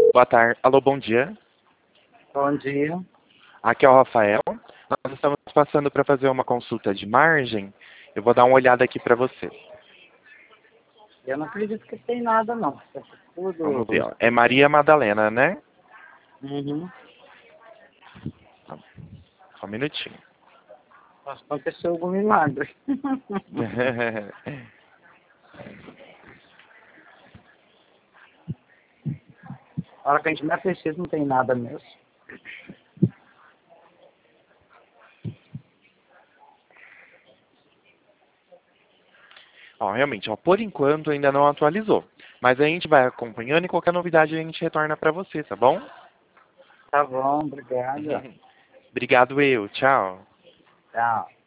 Boa tarde. Alô, bom dia. Bom dia. Aqui é o Rafael. Nós estamos passando para fazer uma consulta de margem. Eu vou dar uma olhada aqui para você. Eu não acredito que tem nada, não. Tá Vamos tudo... ver, ó. É Maria Madalena, né? Uhum. Só um minutinho. Acho que aconteceu algum milagre. A hora que a gente mais precisa não tem nada mesmo. Ó, realmente, ó, por enquanto ainda não atualizou. Mas a gente vai acompanhando e qualquer novidade a gente retorna para você, tá bom? Tá bom, obrigado. Obrigado eu. Tchau. Tchau.